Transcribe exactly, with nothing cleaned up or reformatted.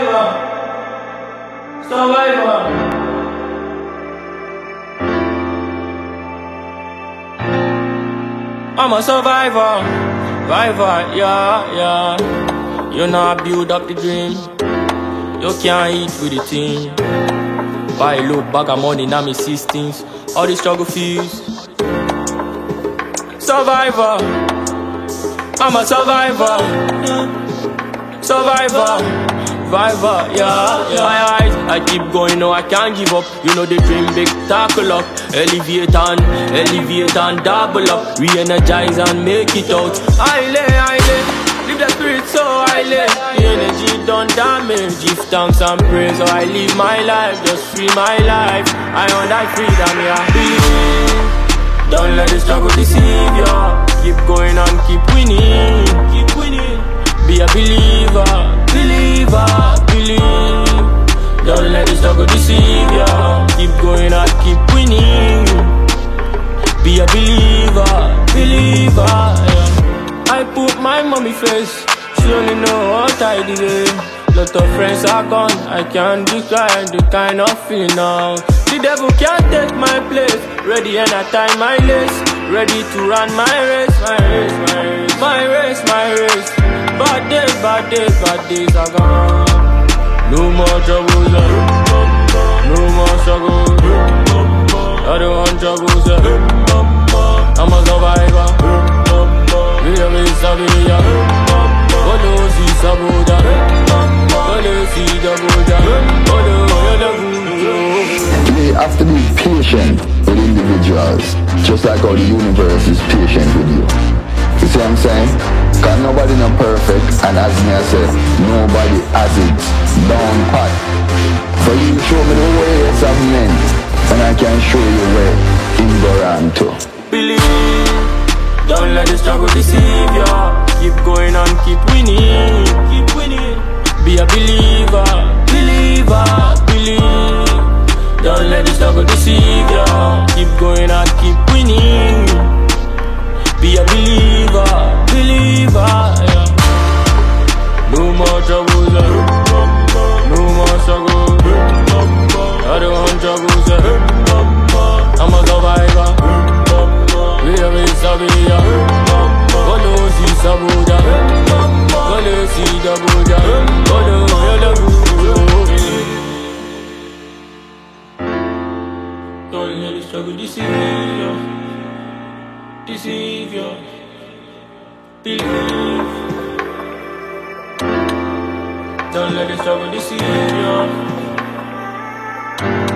survivor, survivor. I'm a survivor, survivor, yeah, yeah. You know I build up the dream. You can't eat with the team. Buy a low bag of money, now me systems. All the struggle fees. Survivor, I'm a survivor, survivor, survivor, yeah, yeah. My eyes, I keep going, no, I can't give up. You know the dream big, tackle up. Elevate and, elevate and double up. Re-energize and make it out. I lay, I lay, live the spirit so I lay. The energy done damage, give thanks and praise. So I live my life, just free my life. I want that freedom, yeah. Believe. Don't let the struggle deceive ya. Keep going and keep winning. Keep winning. Be a believer, believer, believe. Don't let the struggle deceive ya. Keep going and keep winning. Be a believer, believer, yeah. I put my mommy face. She only know what I did. Lot of friends are gone. I can't describe the kind of feeling now. The devil can't take my place. Ready and I tie my lace. Ready to run my race, my race, my race, my race, my race. Bad days, bad days, bad days are gone. No more troubles, no more struggles. I don't want troubles. I'm a survivor. We are a survivor. Olo si saboda, olo si saboda, olo olo. You have to be patient with individuals, just like how the universe is patient with you. You see what I'm saying? Cause nobody not perfect, and as me I say, nobody has it down pat. For you show me the ways of men, and I can show you where ignorant to. Believe, don't let the struggle deceive ya. Keep going and keep winning, keep winning. Be a believer, believer, believe. Don't let the struggle deceive ya. Keep going and keep winning. Be a believer, believer, yeah. No more troubles, no more struggles. I don't want troubles, I'm a survivor. We are a survivor. Olo si saboda, olo si saboda, olo olo. Don't let the struggle deceive you, deceive you. Believe. Don't let the struggle deceive you.